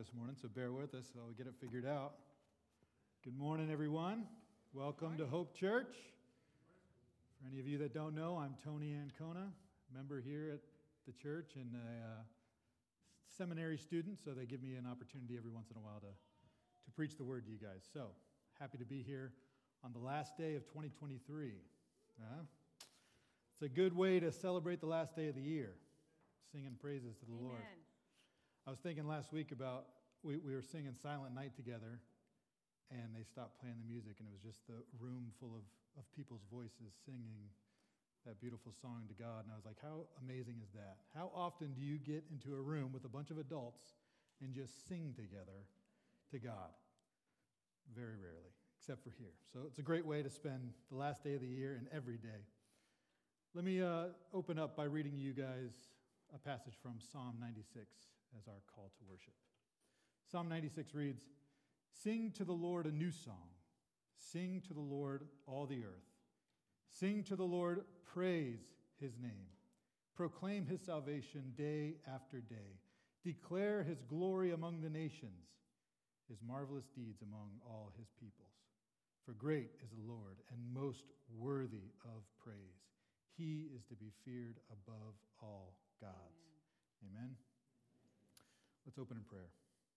this morning, so bear with us while we get it figured out. Good morning, everyone. Welcome to Hope Church. For any of you that don't know, I'm Tony Ancona, member here at the church and a seminary student, so they give me an opportunity every once in a while to preach the word to you guys. So, happy to be here on the last day of 2023. It's a good way to celebrate the last day of the year, singing praises to the Lord. I was thinking last week about, we were singing Silent Night together, and they stopped playing the music, and it was just the room full of people's voices singing that beautiful song to God. And I was like, how amazing is that? How often do you get into a room with a bunch of adults and just sing together to God? Very rarely, except for here. So it's a great way to spend the last day of the year and every day. Let me open up by reading you guys a passage from Psalm 96 as our call to worship. Psalm 96 reads, "Sing to the Lord a new song. Sing to the Lord all the earth. Sing to the Lord, praise his name. Proclaim his salvation day after day. Declare his glory among the nations, his marvelous deeds among all his peoples. For great is the Lord and most worthy of praise. He is to be feared above all gods." Amen. Let's open in prayer.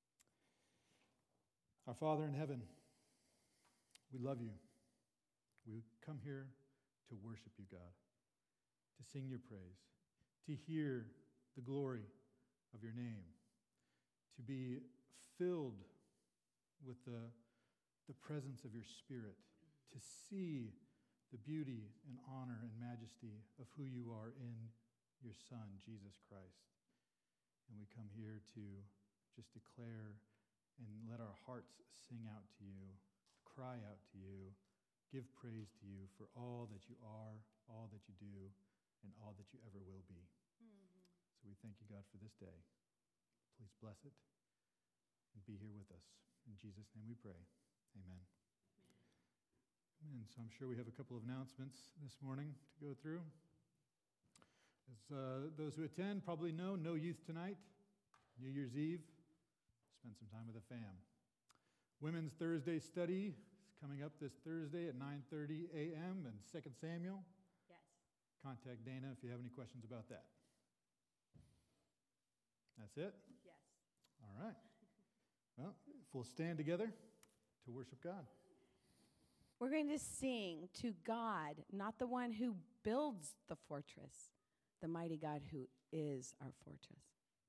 Our Father in heaven, we love you. We come here to worship you, God, to sing your praise, to hear the glory of your name, to be filled with the presence of your Spirit, to see the beauty and honor and majesty of who you are in your Son, Jesus Christ. And we come here to just declare and let our hearts sing out to you, cry out to you, give praise to you for all that you are, all that you do, and all that you ever will be. Mm-hmm. So we thank you, God, for this day. Please bless it and be here with us. In Jesus' name we pray. Amen. Amen. So I'm sure we have a couple of announcements this morning to go through. As those who attend probably know, no youth tonight, New Year's Eve. Spend some time with the fam. Women's Thursday study is coming up this Thursday at 9:30 a.m. in 2 Samuel. Yes. Contact Dana if you have any questions about that. That's it? Yes. All right. Well, if we'll stand together to worship God. We're going to sing to God, not the one who builds the fortress, the mighty God who is our fortress.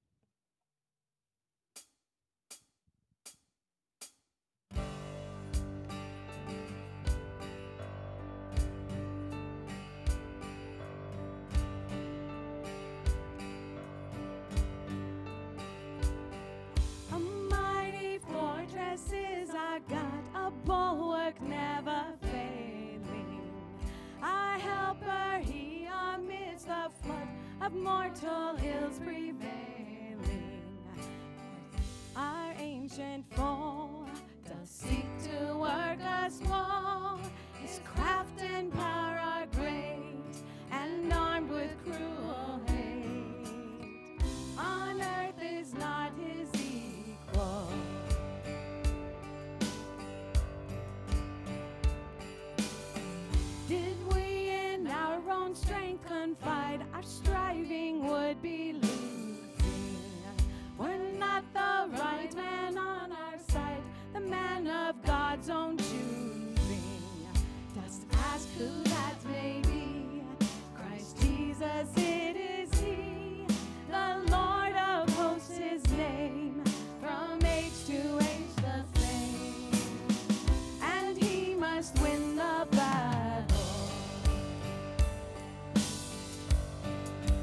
A mighty fortress is our God, a bulwark never failing. Our helper, he amidst the flood of mortal ills prevailing. Our ancient foe does seek to work us woe. His craft and power are great, and armed with cruel hate. On earth is not his equal. Did we in our own strength confide, our striving would be losing. We're not the right man on our side, the man of God's own choosing. Just ask who that may be. Christ Jesus, it is he, the Lord of hosts, his name, from age to age the same. And he must win the battle.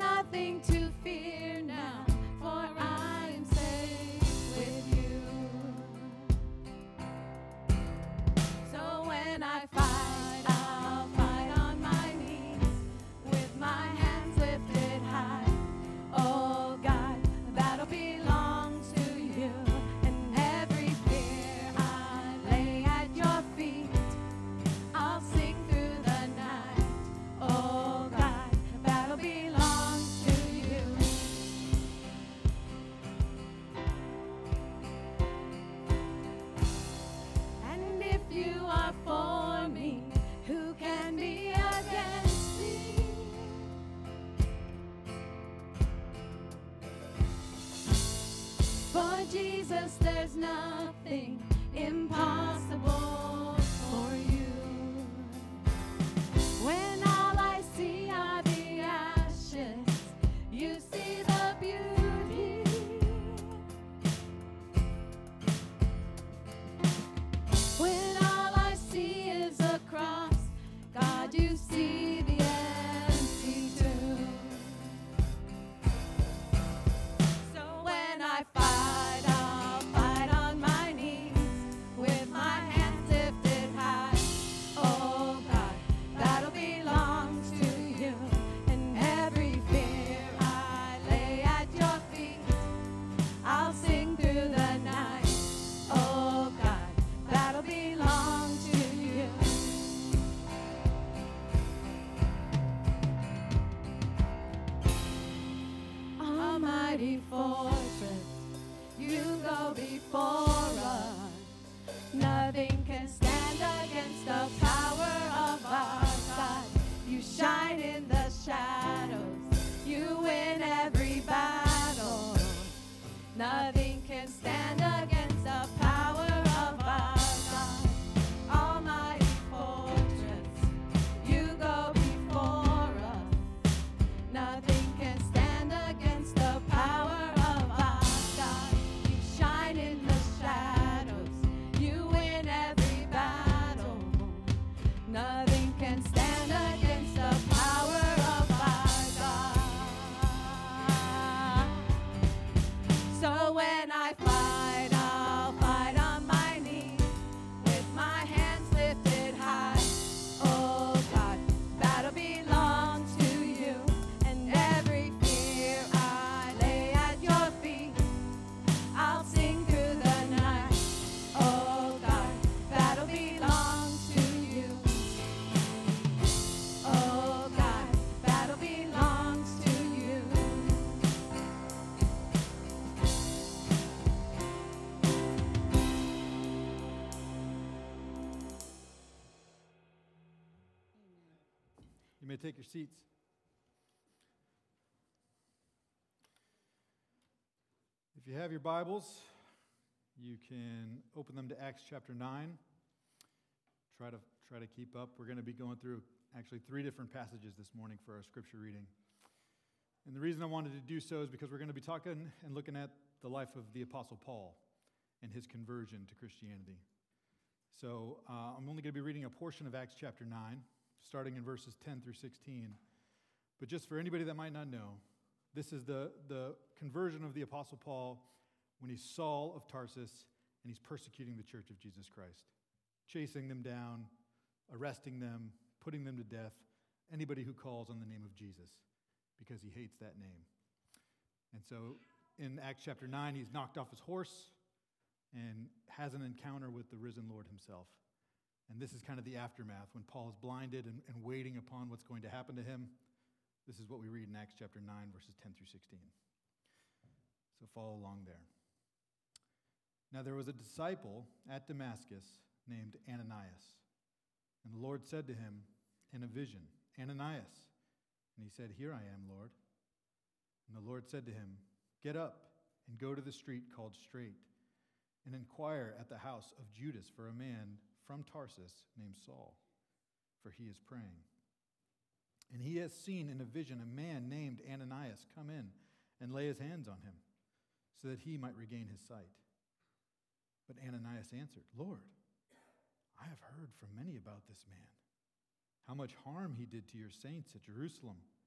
nothing to fear now, for I am safe with you. So when I fight, I'll fight on my knees with my hands lifted high. Oh God, the battle belongs to you, and every fear I lay at your feet. I'll sing through the night. Oh God, the battle belongs to you. And if you are for me, who can be against me? For Jesus, there's nothing impossible for you. When all I see are the ashes, you see the beauty. When all I see is a cross, God, you see the empty tomb. So when I fight, I'll fight on my knees with my hands lifted high. Oh God, battle belongs to you, and every fear I lay at your feet. I'll sing through the night. Oh God, battle belongs to you. Almighty fortress, you go before us. Nothing can stand against the power of our God. You shine in the shadows, you win every battle. Nothing can stand against the power of our God. Almighty fortress, you go before us. Nothing can stand against the power of our God. You shine in the shadows, you win every battle. Nothing can stand against the power of our God. So when I fight, I'll fight on my knees with my hands lifted high. Oh God, battle belongs to you, and every fear I lay at your feet. I'll sing through the night. Oh God, battle belongs to you. Oh God, battle belongs to you. You may take your seats. If you have your Bibles, you can open them to Acts chapter 9. Try to keep up. We're going to be going through actually 3 different passages this morning for our scripture reading. And the reason I wanted to do so is because we're going to be talking and looking at the life of the Apostle Paul and his conversion to Christianity. So I'm only going to be reading a portion of Acts chapter 9, starting in verses 10 through 16. But just for anybody that might not know, this is the conversion of the Apostle Paul when he's Saul of Tarsus and he's persecuting the church of Jesus Christ, chasing them down, arresting them, putting them to death, anybody who calls on the name of Jesus, because he hates that name. And so in Acts chapter 9, he's knocked off his horse and has an encounter with the risen Lord himself. And this is kind of the aftermath when Paul is blinded and waiting upon what's going to happen to him. This is what we read in Acts chapter 9, verses 10 through 16. So follow along there. Now there was a disciple at Damascus named Ananias. And the Lord said to him in a vision, Ananias. And he said, Here I am, Lord. And the Lord said to him, Get up and go to the street called Straight, and inquire at the house of Judas for a man from Tarsus named Saul, for he is praying. And he has seen in a vision a man named Ananias come in and lay his hands on him, so that he might regain his sight. But Ananias answered, Lord, I have heard from many about this man, how much harm he did to your saints at Jerusalem.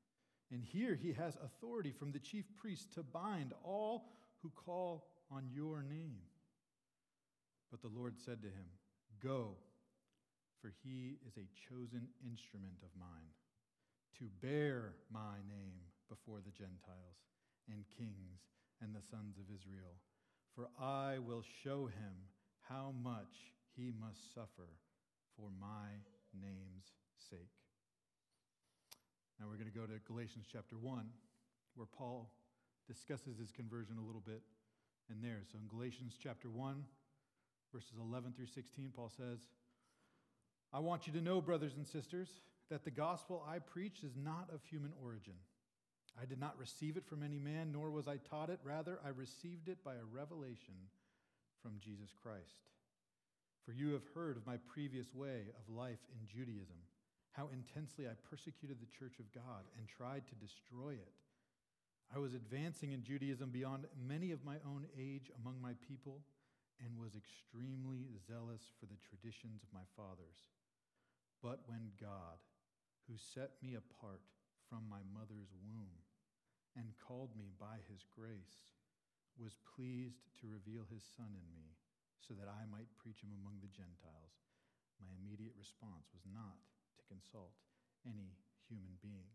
And here he has authority from the chief priest to bind all who call on your name. But the Lord said to him, Go, for he is a chosen instrument of mine, to bear my name before the Gentiles and kings and the sons of Israel. For I will show him how much he must suffer for my name's sake. Now we're going to go to Galatians chapter 1, where Paul discusses his conversion a little bit in there. So in Galatians chapter 1, verses 11 through 16, Paul says, I want you to know, brothers and sisters, that the gospel I preach is not of human origin. I did not receive it from any man, nor was I taught it. Rather, I received it by a revelation from Jesus Christ. For you have heard of my previous way of life in Judaism, how intensely I persecuted the church of God and tried to destroy it. I was advancing in Judaism beyond many of my own age among my people and was extremely zealous for the traditions of my fathers. But when God, who set me apart from my mother's womb and called me by his grace, was pleased to reveal his Son in me so that I might preach him among the Gentiles, my immediate response was not to consult any human being.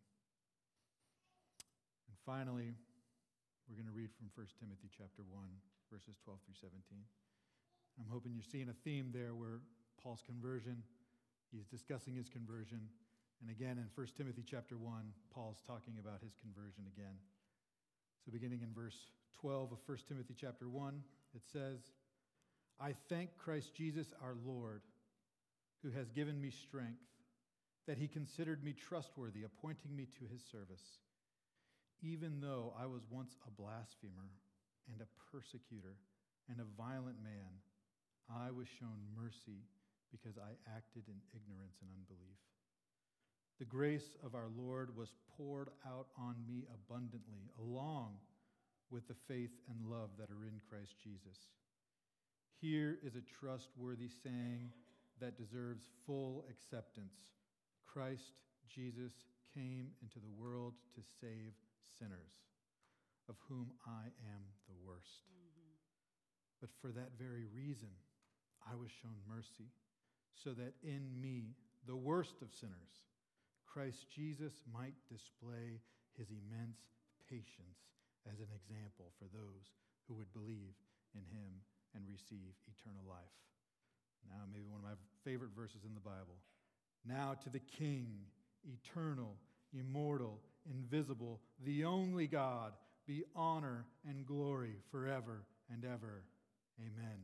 And finally, we're going to read from 1 Timothy chapter 1, verses 12 through 17. I'm hoping you're seeing a theme there where Paul's conversion, he's discussing his conversion. And again, in 1 Timothy chapter 1, Paul's talking about his conversion again. So beginning in verse 12 of 1 Timothy chapter 1, it says, I thank Christ Jesus our Lord, who has given me strength, that he considered me trustworthy, appointing me to his service. Even though I was once a blasphemer and a persecutor and a violent man, I was shown mercy because I acted in ignorance and unbelief. The grace of our Lord was poured out on me abundantly, along with the faith and love that are in Christ Jesus. Here is a trustworthy saying that deserves full acceptance. Christ Jesus came into the world to save sinners, of whom I am the worst. But for that very reason, I was shown mercy, so that in me, the worst of sinners, Christ Jesus might display his immense patience as an example for those who would believe in him and receive eternal life. Now, maybe one of my favorite verses in the Bible. Now to the King, eternal, immortal, invisible, the only God, be honor and glory forever and ever. Amen.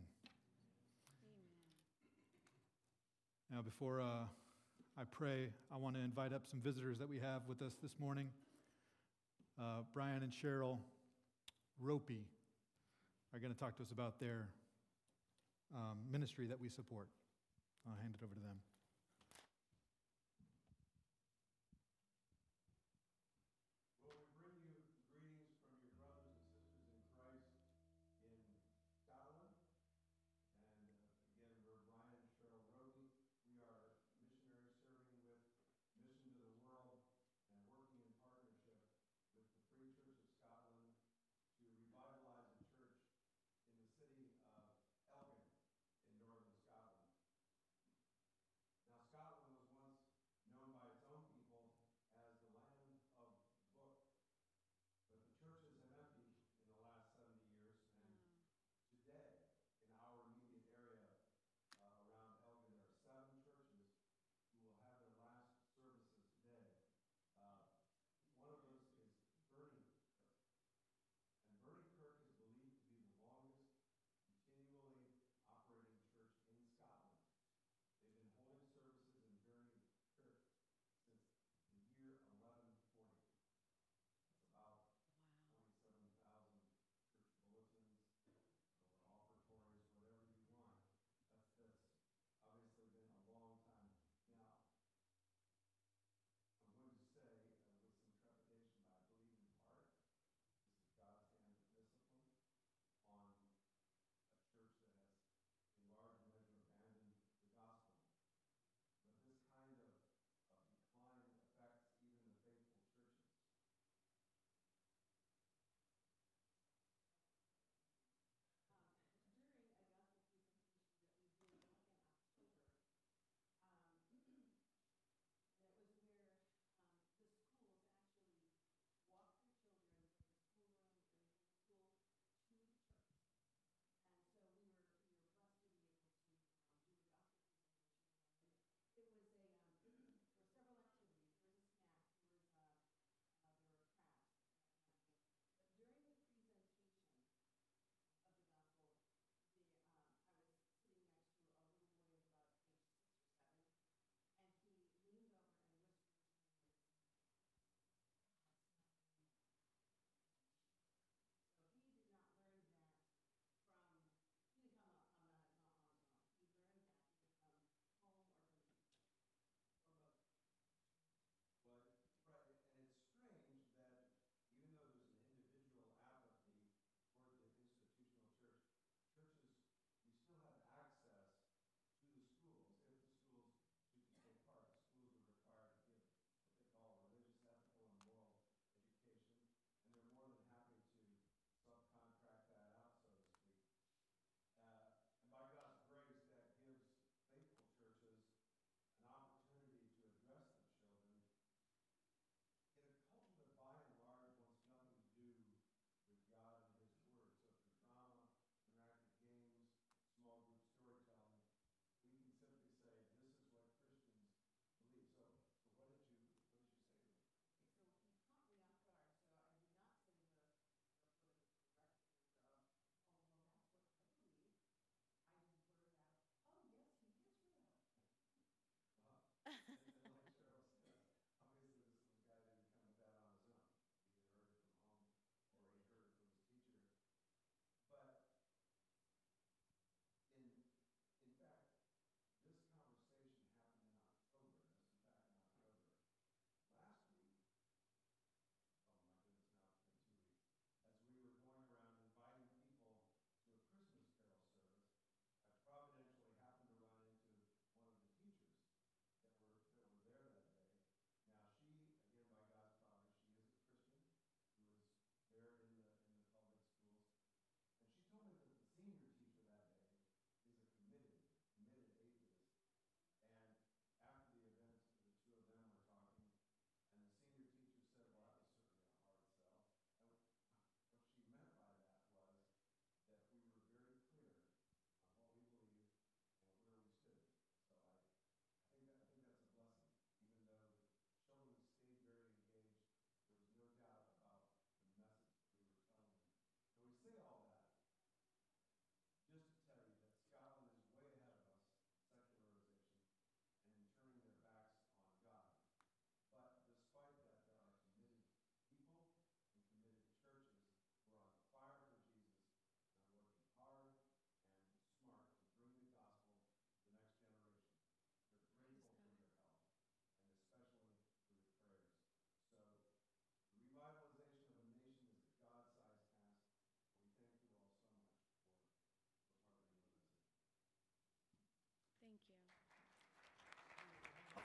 Now, before I pray, I want to invite up some visitors that we have with us this morning. Brian and Cheryl Ropey are going to talk to us about their ministry that we support. I'll hand it over to them. Well, we bring you greetings from your brothers and sisters in Christ in Scotland. And again, we're Brian and Cheryl Roby. We are missionaries serving with Mission to the World and working in partnership with the Free Church of Scotland to revitalize a church in the city of Elgin in northern Scotland.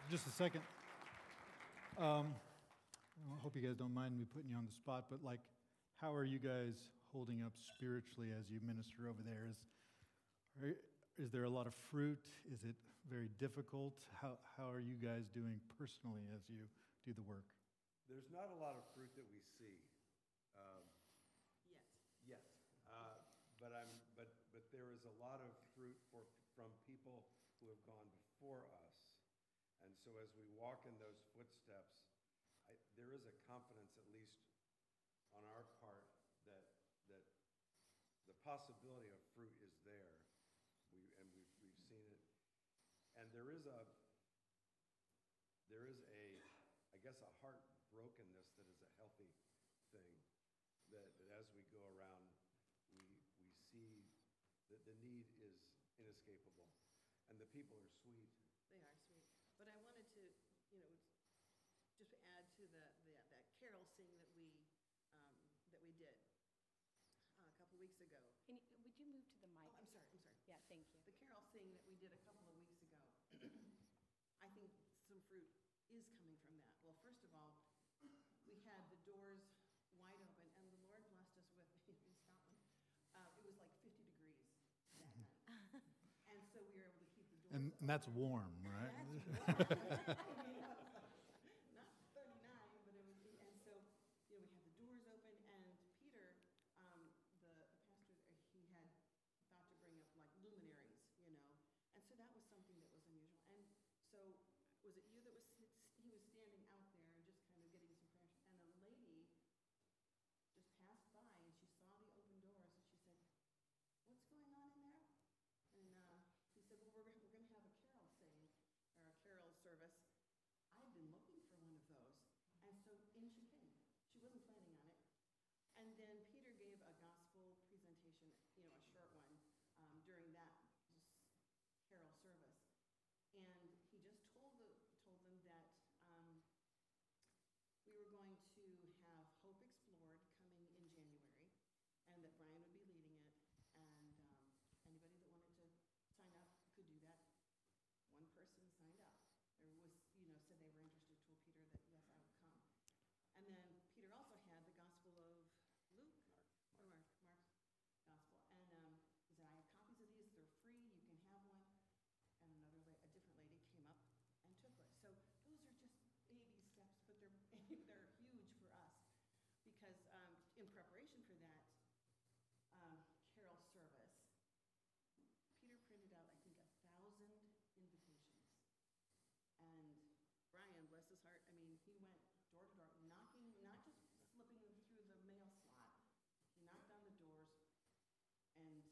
just a second. I hope you guys don't mind me putting you on the spot, but like, how are you guys holding up spiritually as you minister over there? Is there a lot of fruit? Is it very difficult? How are you guys doing personally as you do the work? There's not a lot of fruit that we see. Yet. But there is a lot of fruit from people who have gone before us. And so as we walk in those footsteps, there is a confidence, at least on our part, that the possibility of fruit is there. We've seen it. And there is a I guess a heartbrokenness that is a healthy thing. That as we go around, we see that the need is inescapable, and the people are sweet. They are sweet. But I wanted to, just add to that carol sing that we did a couple weeks ago. Would you move to the mic? Oh, I'm sorry. Yeah, thank you. The carol sing that we did a couple of weeks ago. I think some fruit is coming from that. Well, first of all, we had the doors wide open, and the Lord blessed us with, in Scotland, it was like 50 degrees that night. And so we were able to keep the doors And that's warm, right? Not 39, but it was, and so, we had the doors open, and Peter, the pastor, he had thought to bring up like luminaries, and so that was something that was unusual. And so, was it you that he was standing out there and just kind of getting some fresh, and a lady just passed by, and she saw the open doors, and she said, "What's going on in there?" And he said, "Well, we're going to have a carol sing, or a carol service. I've been looking for one of those." And so in she came. She wasn't planning on it. And then Peter gave a gospel presentation, a short one, during that carol service. And he just told them that we were going to have Hope Explored coming in January, and that Brian would be leading it, and anybody that wanted to sign up could do that. One person signed up, or was, said they were interested, told Peter that, yes, I would come. And then Peter also had the Gospel of Luke, Mark's Gospel. And he said, "I have copies of these, they're free, you can have one." And a different lady came up and took it. So those are just baby steps, but they're huge for us. Because in preparation for that carol service, Peter printed out, I think, 1,000 invitations. And Brian, bless his heart, he went door to door, knocking, not just slipping them through the mail slot. He knocked on the doors and,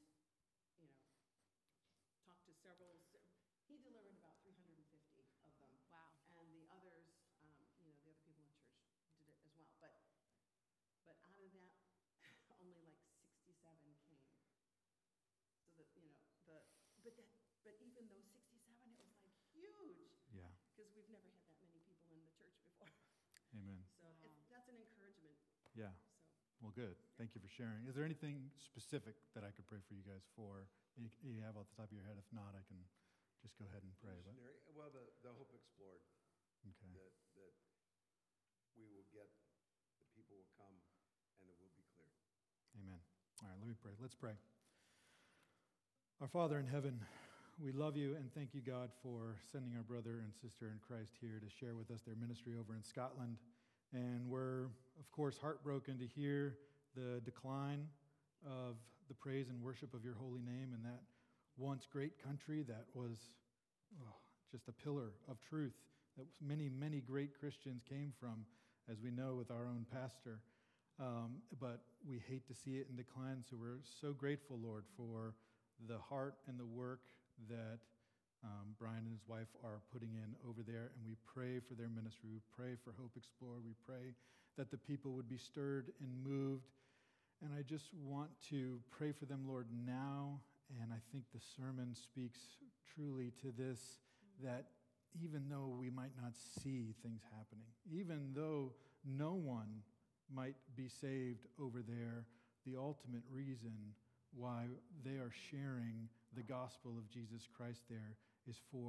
talked to several. He delivered about 350 of them. Wow. And the others, the other people in church did it as well. But out of that, only like 67 came. So that, but even those 67, it was like huge. Yeah. Because we've never had that many people in the church before. Amen. So that's an encouragement. Yeah. So Well, good. Thank you for sharing. Is there anything specific that I could pray for you guys for? You have off the top of your head. If not, I can just go ahead and pray. But Missionary, well, the Hope Explored, okay. that we will get, the people will come, and it will be clear. Amen. All right, let me pray. Let's pray. Our Father in heaven, we love you and thank you, God, for sending our brother and sister in Christ here to share with us their ministry over in Scotland. And we're, of course, heartbroken to hear the decline of the praise and worship of your holy name in that once great country that was just a pillar of truth that many, many great Christians came from, as we know with our own pastor. But we hate to see it in decline, so we're so grateful, Lord, for the heart and the work that Brian and his wife are putting in over there, and we pray for their ministry. We pray for Hope Explored. We pray that the people would be stirred and moved. And I just want to pray for them, Lord, now, and I think the sermon speaks truly to this, that even though we might not see things happening, even though no one might be saved over there, the ultimate reason why they are sharing the gospel of Jesus Christ there is for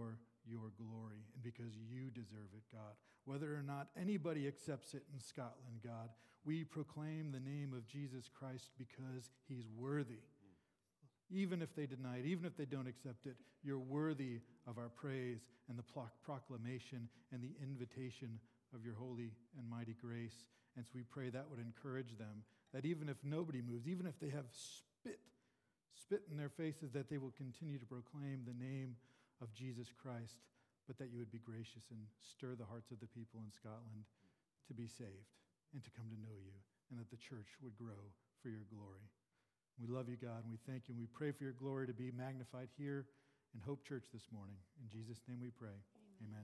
your glory and because you deserve it, God. Whether or not anybody accepts it in Scotland, God, we proclaim the name of Jesus Christ because he's worthy. Even if they deny it, even if they don't accept it, you're worthy of our praise and the proclamation and the invitation of your holy and mighty grace. And so we pray that would encourage them, that even if nobody moves, even if they have spit in their faces, that they will continue to proclaim the name of Jesus Christ, but that you would be gracious and stir the hearts of the people in Scotland to be saved and to come to know you, and that the church would grow for your glory. We love you, God, and we thank you, and we pray for your glory to be magnified here in Hope Church this morning. In Jesus' name we pray. Amen.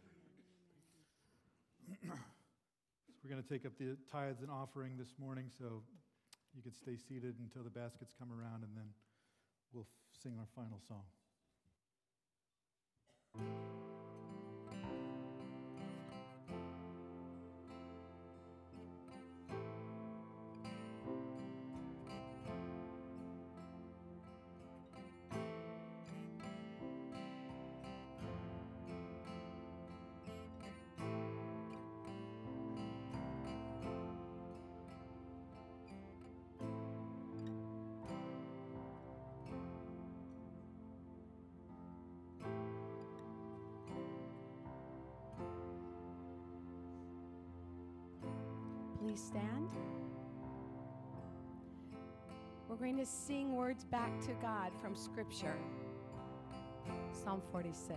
So we're going to take up the tithes and offering this morning, so you can stay seated until the baskets come around, and then we'll sing our final song. Please stand. We're going to sing words back to God from Scripture. Psalm 46.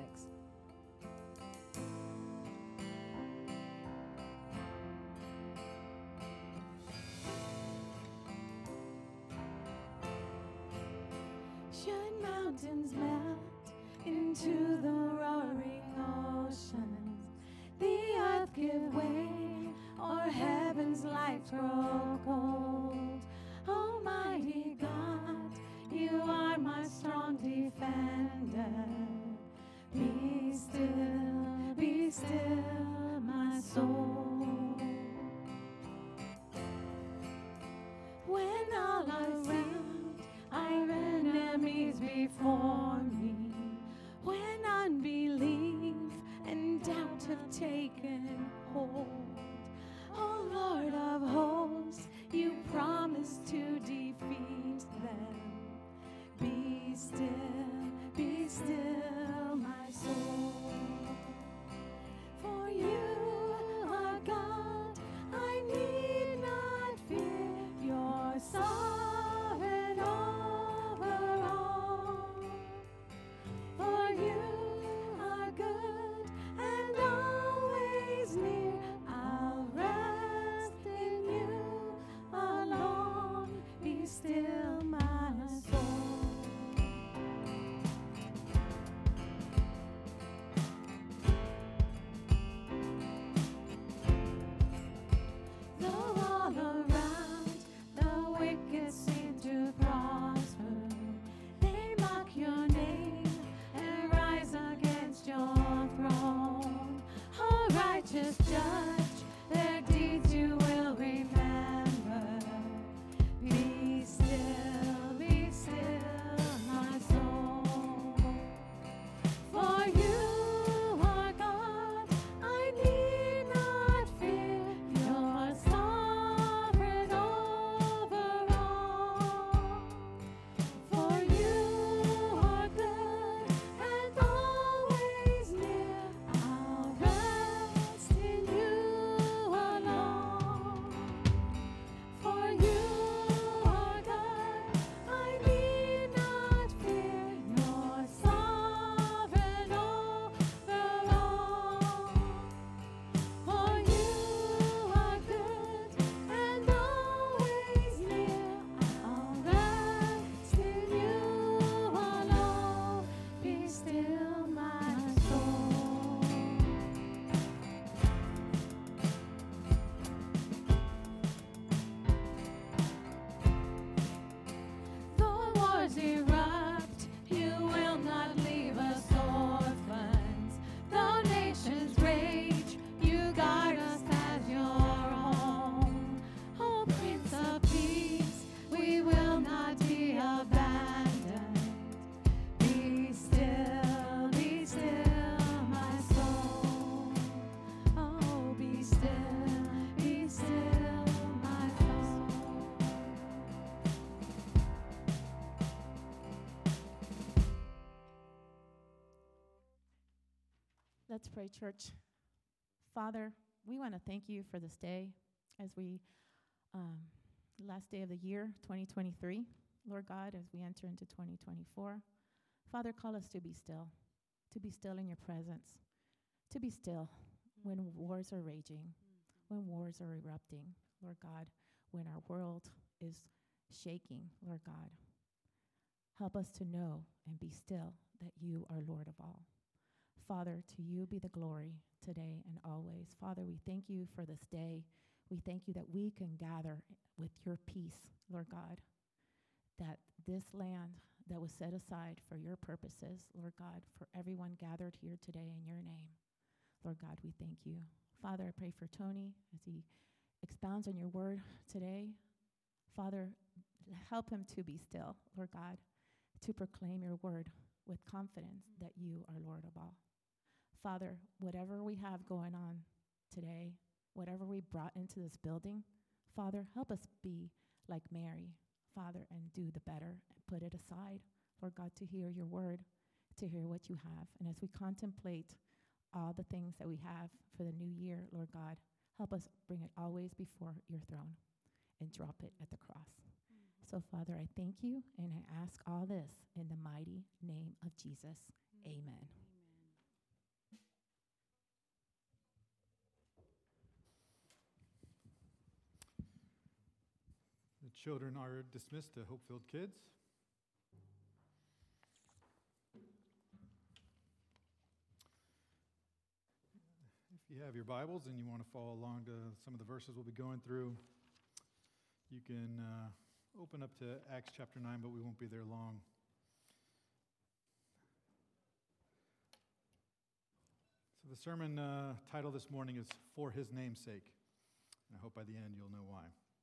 Should mountains melt into the roaring oceans, the earth give way, or heaven's lights grow cold, Almighty God, you are my strong defender. Be still, my soul. When all around I've enemies before me, when unbelief and doubt have taken hold, oh Lord of hosts, you promised to defeat them. Be still, my soul. For you are God, I need not fear. You're sovereign over all. For you are good and always near. I'll rest in you alone. Be still, my soul. Though all around the wicked seem to prosper, they mock your name and rise against your throne. Oh, righteous judge, their deeds you will remember. Be still, my soul. For you are God, I need not fear. You're sovereign over all. For you are good and always near. I'll rest in you Let's pray, church. Father, we want to thank you for this day as we, last day of the year, 2023. Lord God, as we enter into 2024, Father, call us to be still in your presence, to be still when wars are raging, when wars are erupting, Lord God, when our world is shaking, Lord God. Help us to know and be still that you are Lord of all. Father, to you be the glory today and always. Father, we thank you for this day. We thank you that we can gather with your peace, Lord God, that this land that was set aside for your purposes, Lord God, for everyone gathered here today in your name. Lord God, we thank you. Father, I pray for Tony as he expounds on your word today. Father, help him to be still, Lord God, to proclaim your word with confidence that you are Lord of all. Father, whatever we have going on today, whatever we brought into this building, Father, help us be like Mary, Father, and do the better and put it aside, Lord God, to hear your word, to hear what you have. And as we contemplate all the things that we have for the new year, Lord God, help us bring it always before your throne and drop it at the cross. So, Father, I thank you, and I ask all this in the mighty name of Jesus. Amen. The children are dismissed to Hope-filled Kids. If you have your Bibles and you want to follow along to some of the verses we'll be going through, you can open up to Acts chapter 9, but we won't be there long. So the sermon title this morning is For His Name's Sake. And I hope by the end you'll know why.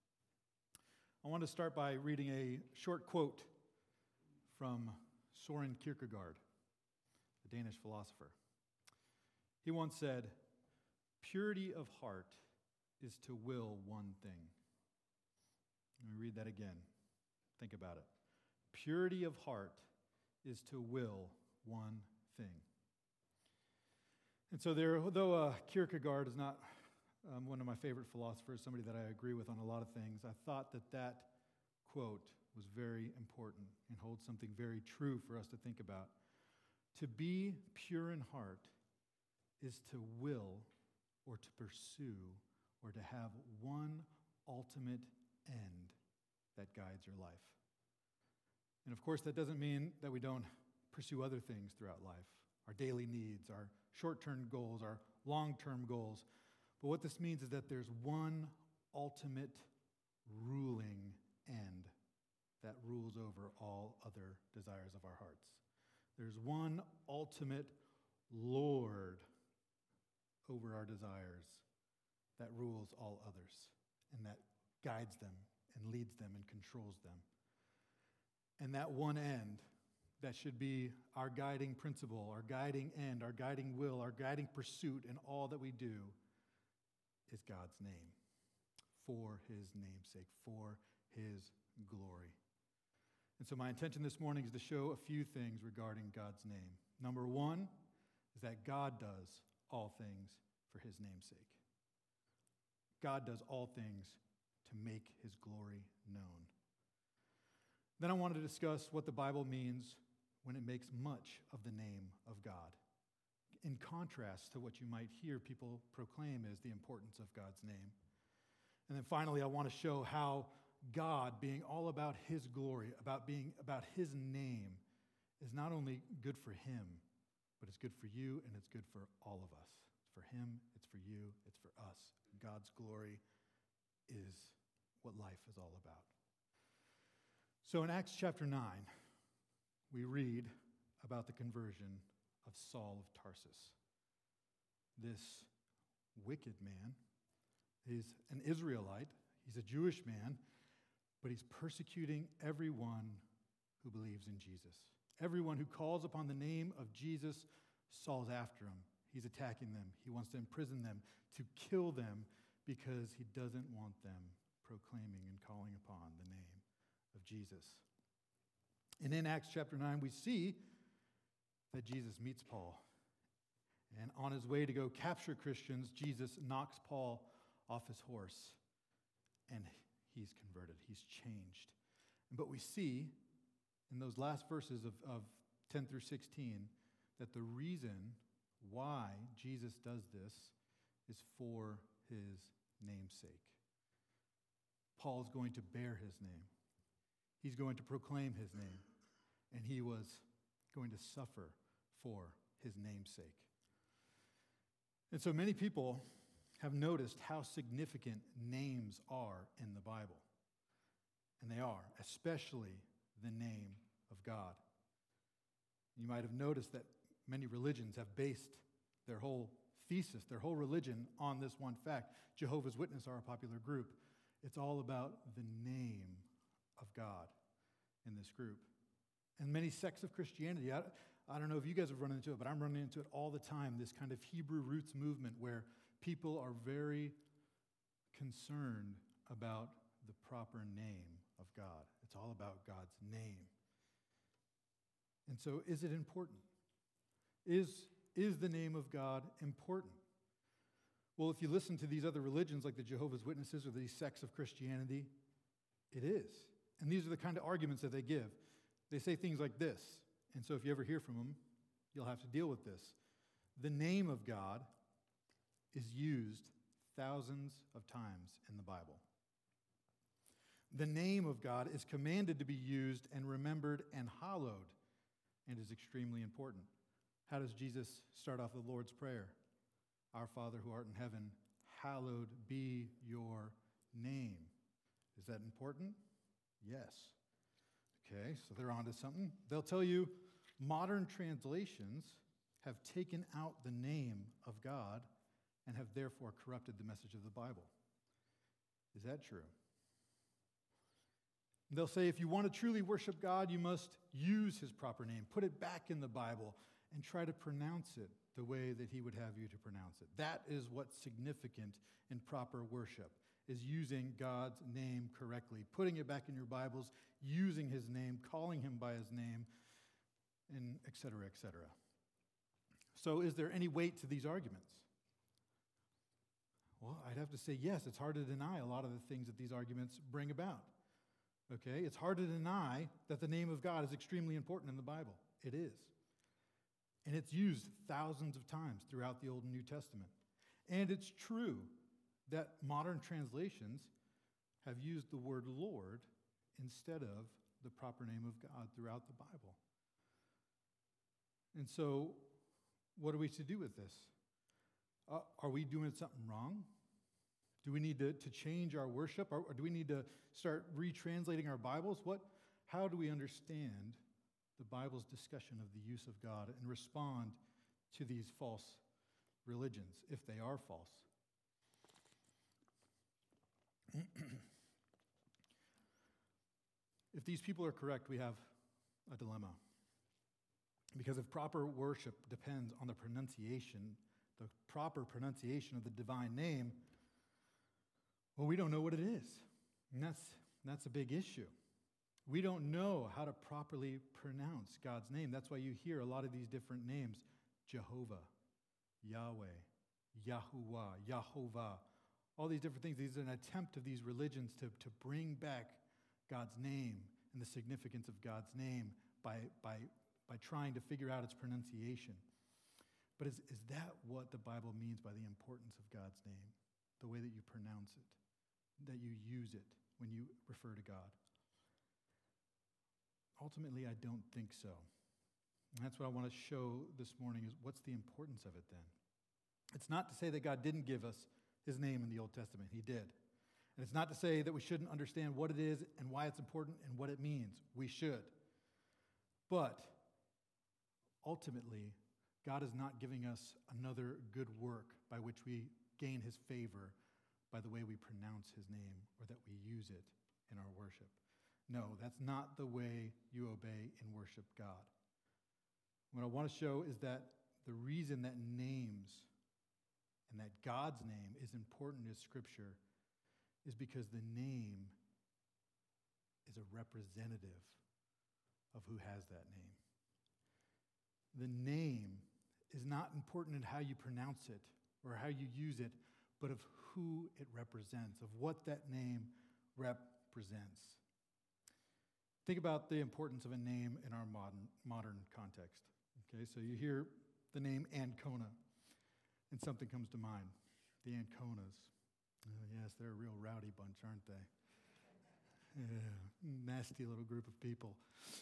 I want to start by reading a short quote from Søren Kierkegaard, a Danish philosopher. He once said, "Purity of heart is to will one thing." Let me read that again. Think about it. Purity of heart is to will one thing. And so though Kierkegaard is not one of my favorite philosophers, somebody that I agree with on a lot of things, I thought that quote was very important and holds something very true for us to think about. To be pure in heart is to will or to pursue or to have one ultimate end that guides your life. And of course, that doesn't mean that we don't pursue other things throughout life, our daily needs, our short-term goals, our long-term goals. But what this means is that there's one ultimate ruling end that rules over all other desires of our hearts. There's one ultimate Lord over our desires that rules all others and that guides them and leads them and controls them. And that one end that should be our guiding principle, our guiding end, our guiding will, our guiding pursuit in all that we do is God's name, for his name's sake, for his glory. And so my intention this morning is to show a few things regarding God's name. Number one is that God does all things for his name's sake. God does all things to make his glory known. Then I wanted to discuss what the Bible means when it makes much of the name of God, in contrast to what you might hear people proclaim as the importance of God's name. And then finally, I want to show how God, being all about his glory, being about his name, is not only good for him, but it's good for you and it's good for all of us. It's for him, it's for you, it's for us. God's glory is what life is all about. So in Acts chapter 9, we read about the conversion of Saul of Tarsus. This wicked man, he's an Israelite, he's a Jewish man, but he's persecuting everyone who believes in Jesus. Everyone who calls upon the name of Jesus, Saul's after him. He's attacking them. He wants to imprison them, to kill them, because he doesn't want them proclaiming and calling upon the name of Jesus. And in Acts chapter 9, we see that Jesus meets Paul. And on his way to go capture Christians, Jesus knocks Paul off his horse, and he's converted. He's changed. But we see in those last verses of 10 through 16 that the reason why Jesus does this is for his name's sake. Paul's going to bear his name. He's going to proclaim his name. And he was going to suffer for his name's sake. And so many people have noticed how significant names are in the Bible. And they are, especially the name of God. You might have noticed that many religions have based their whole thesis, their whole religion on this one fact. Jehovah's Witnesses are a popular group. It's all about the name of God in this group. And many sects of Christianity, I don't know if you guys have run into it, but I'm running into it all the time, this kind of Hebrew roots movement where people are very concerned about the proper name of God. It's all about God's name. And so is it important? Is the name of God important? Well, if you listen to these other religions like the Jehovah's Witnesses or these sects of Christianity, it is. And these are the kind of arguments that they give. They say things like this, and so if you ever hear from them, you'll have to deal with this. The name of God is used thousands of times in the Bible. The name of God is commanded to be used and remembered and hallowed and is extremely important. How does Jesus start off the Lord's Prayer? Our Father who art in heaven, hallowed be your name. Is that important? Yes. Okay, so they're onto something. They'll tell you modern translations have taken out the name of God and have therefore corrupted the message of the Bible. Is that true? They'll say if you want to truly worship God, you must use his proper name, put it back in the Bible, and try to pronounce it the way that he would have you to pronounce it. That is what's significant in proper worship, is using God's name correctly, putting it back in your Bibles, using his name, calling him by his name, and et cetera, et cetera. So is there any weight to these arguments? Well, I'd have to say yes. It's hard to deny a lot of the things that these arguments bring about. Okay? It's hard to deny that the name of God is extremely important in the Bible. It is. And it's used thousands of times throughout the Old and New Testament. And it's true that modern translations have used the word Lord instead of the proper name of God throughout the Bible. And so, what are we to do with this? Are we doing something wrong? Do we need to change our worship? Or do we need to start retranslating our Bibles? How do we understand the Bible's discussion of the use of God and respond to these false religions, if they are false? If these people are correct, we have a dilemma. Because if proper worship depends on the proper pronunciation of the divine name, well, we don't know what it is. And that's a big issue. We don't know how to properly pronounce God's name. That's why you hear a lot of these different names. Jehovah, Yahweh, Yahuwah, Yahovah, all these different things. These are an attempt of these religions to bring back God's name and the significance of God's name by trying to figure out its pronunciation. But is that what the Bible means by the importance of God's name? The way that you pronounce it, that you use it when you refer to God? Ultimately, I don't think so. And that's what I want to show this morning is what's the importance of it then? It's not to say that God didn't give us his name in the Old Testament. He did. And it's not to say that we shouldn't understand what it is and why it's important and what it means. We should. But ultimately, God is not giving us another good work by which we gain his favor by the way we pronounce his name or that we use it in our worship. No, that's not the way you obey and worship God. What I want to show is that the reason that names and that God's name is important in Scripture is because the name is a representative of who has that name. The name is not important in how you pronounce it or how you use it, but of who it represents, of what that name represents. Think about the importance of a name in our modern context. Okay, so you hear the name Ancona, and something comes to mind. The Anconas. Oh, yes, they're a real rowdy bunch, aren't they? Yeah, nasty little group of people.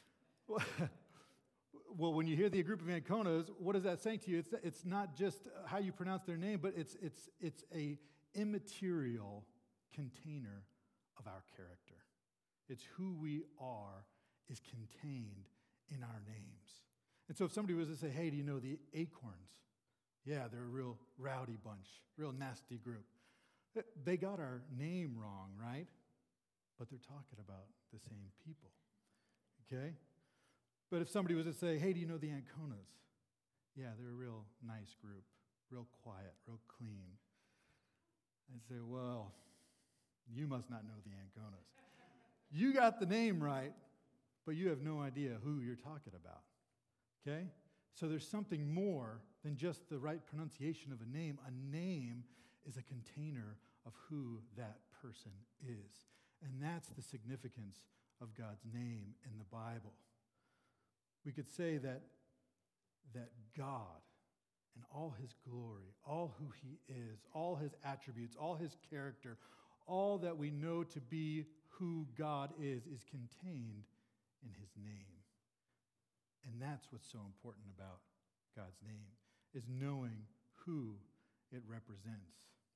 Well, when you hear the group of Anconas, what is that saying to you? It's not just how you pronounce their name, but it's a immaterial container of our character. It's who we are is contained in our names. And so if somebody was to say, hey, do you know the Acorns? Yeah, they're a real rowdy bunch, real nasty group. They got our name wrong, right? But they're talking about the same people, okay? But if somebody was to say, hey, do you know the Anconas? Yeah, they're a real nice group, real quiet, real clean. I'd say, well, you must not know the Anconas. You got the name right, but you have no idea who you're talking about, okay? So there's something more than just the right pronunciation of a name. A name is a container of who that person is. And that's the significance of God's name in the Bible. We could say that God and all his glory, all who he is, all his attributes, all his character, all that we know to be who God is contained in his name. And that's what's so important about God's name, is knowing who it represents.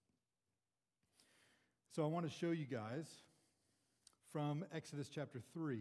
So I want to show you guys from Exodus chapter 3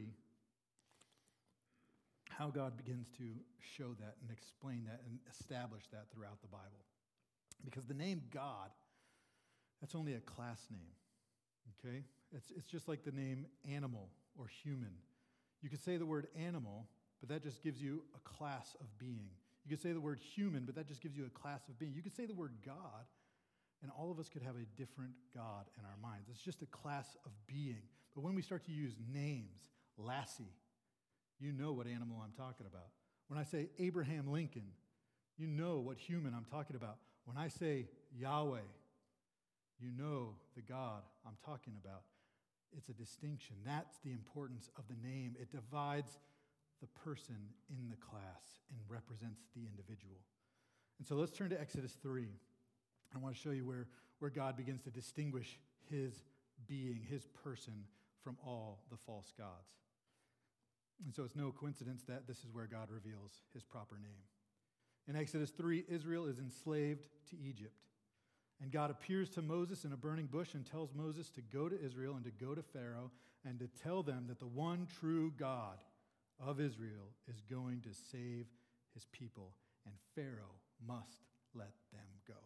how God begins to show that and explain that and establish that throughout the Bible. Because the name God, that's only a class name, okay? It's just like the name animal or human. You could say the word animal, but that just gives you a class of being. You could say the word human, but that just gives you a class of being. You could say the word God, and all of us could have a different God in our minds. It's just a class of being. But when we start to use names, Lassie, you know what animal I'm talking about. When I say Abraham Lincoln, you know what human I'm talking about. When I say Yahweh, you know the God I'm talking about. It's a distinction. That's the importance of the name. It divides the person in the class and represents the individual. And so let's turn to Exodus 3. I want to show you where God begins to distinguish his being, his person, from all the false gods. And so it's no coincidence that this is where God reveals his proper name. In Exodus 3, Israel is enslaved to Egypt. And God appears to Moses in a burning bush and tells Moses to go to Israel and to go to Pharaoh and to tell them that the one true God of Israel is going to save his people, and Pharaoh must let them go.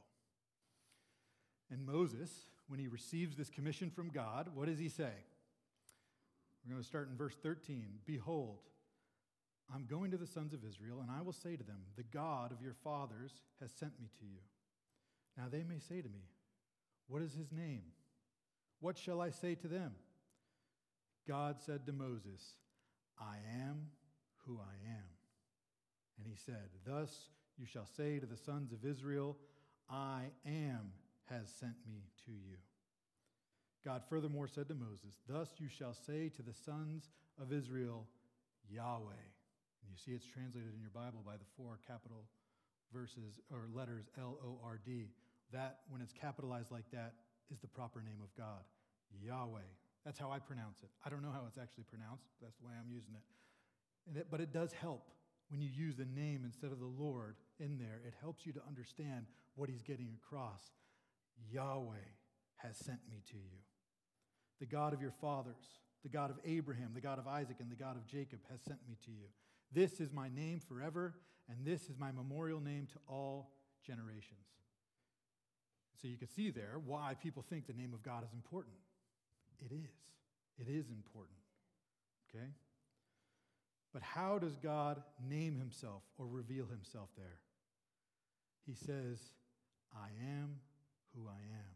And Moses, when he receives this commission from God, what does he say? We're going to start in verse 13. Behold, I'm going to the sons of Israel, and I will say to them, the God of your fathers has sent me to you. Now they may say to me, what is his name? What shall I say to them? God said to Moses, I am who I am. And he said, thus you shall say to the sons of Israel, I am has sent me to you. God furthermore said to Moses, thus you shall say to the sons of Israel, Yahweh. And you see it's translated in your Bible by the 4 capital verses or letters L-O-R-D. That, when it's capitalized like that, is the proper name of God, Yahweh. That's how I pronounce it. I don't know how it's actually pronounced. That's the way I'm using it. But it does help when you use the name instead of the Lord in there. It helps you to understand what he's getting across. Yahweh has sent me to you. The God of your fathers, the God of Abraham, the God of Isaac, and the God of Jacob has sent me to you. This is my name forever, and this is my memorial name to all generations. So you can see there why people think the name of God is important. It is. It is important. Okay? But how does God name himself or reveal himself there? He says, I am who I am.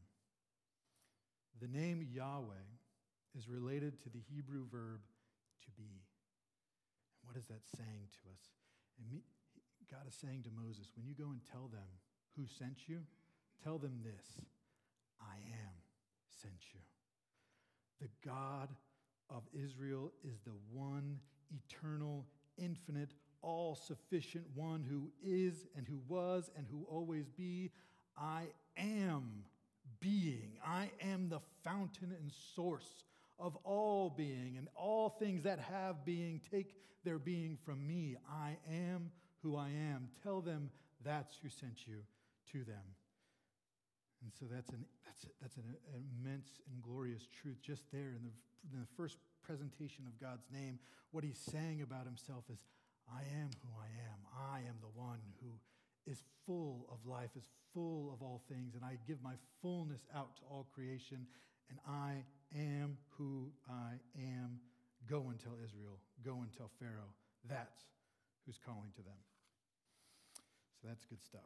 The name Yahweh is related to the Hebrew verb to be. And what is that saying to us? God is saying to Moses, when you go and tell them who sent you, tell them this: I am sent you. The God of Israel is the one eternal, infinite, all-sufficient one who is and who was and who always be. I am being. I am the fountain and source of all being, and all things that have being take their being from me. I am who I am. Tell them that's who sent you to them. And so that's an immense and glorious truth just there in the first presentation of God's name. What he's saying about himself is, I am who I am. I am the one who is full of life, is full of all things, and I give my fullness out to all creation, and I am who I am. Go and tell Israel. Go and tell Pharaoh. That's who's calling to them. So that's good stuff.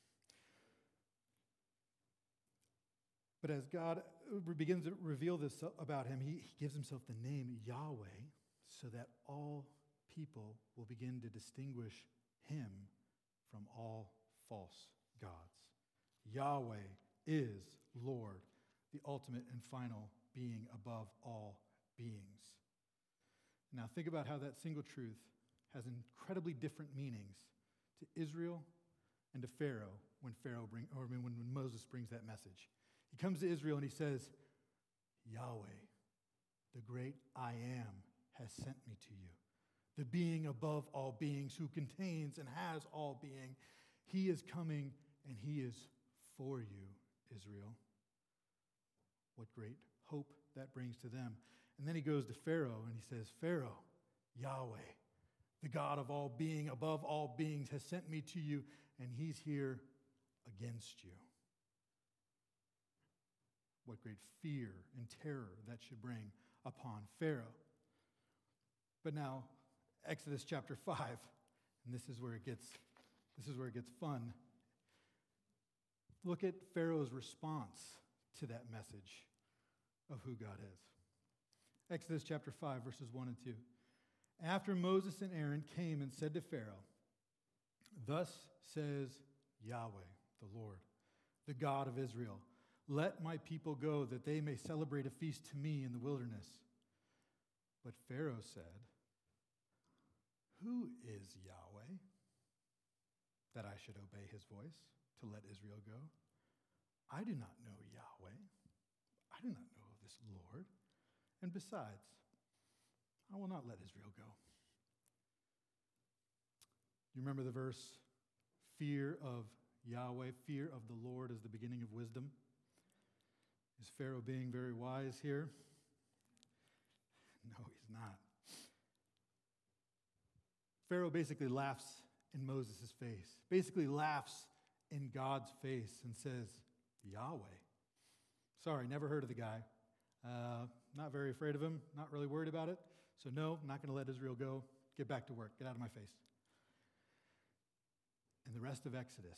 But as God begins to reveal this about him, he gives himself the name Yahweh so that all people will begin to distinguish him from all false gods. Yahweh is Lord, the ultimate and final being above all beings. Now think about how that single truth has incredibly different meanings to Israel and to Pharaoh when Moses brings that message. He comes to Israel and he says, Yahweh, the great I am, has sent me to you. The being above all beings, who contains and has all being. He is coming and he is for you, Israel. What great hope that brings to them. And then he goes to Pharaoh and he says, Pharaoh, Yahweh, the God of all being, above all beings, has sent me to you, and he's here against you. What great fear and terror that should bring upon Pharaoh. But now, Exodus chapter 5, and this is where it gets fun. Look at Pharaoh's response to that message of who God is. Exodus chapter 5, verses 1 and 2. After Moses and Aaron came and said to Pharaoh, Thus says Yahweh, the Lord, the God of Israel, let my people go that they may celebrate a feast to me in the wilderness. But Pharaoh said, Who is Yahweh, that I should obey his voice to let Israel go? I do not know Yahweh. I do not know this Lord. And besides, I will not let Israel go. You remember the verse, fear of Yahweh, fear of the Lord is the beginning of wisdom? Is Pharaoh being very wise here? No, he's not. Pharaoh basically laughs in Moses' face, basically laughs in God's face and says, Yahweh. Sorry, never heard of the guy. Not very afraid of him, not really worried about it. So no, I'm not going to let Israel go. Get back to work. Get out of my face. And the rest of Exodus,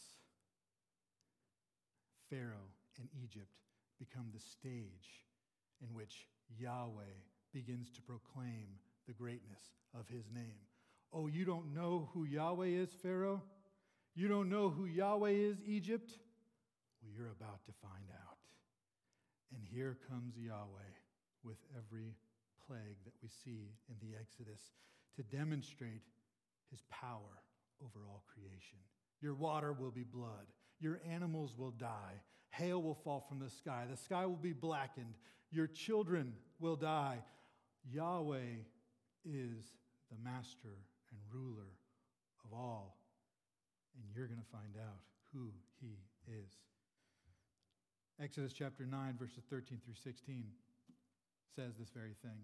Pharaoh and Egypt become the stage in which Yahweh begins to proclaim the greatness of his name. Oh, you don't know who Yahweh is, Pharaoh? You don't know who Yahweh is, Egypt? Well, you're about to find out. And here comes Yahweh with every plague that we see in the Exodus to demonstrate his power over all creation. Your water will be blood. Your animals will die. Hail will fall from the sky. The sky will be blackened. Your children will die. Yahweh is the master and ruler of all. And you're going to find out who he is. Exodus chapter 9, verses 13 through 16 says this very thing.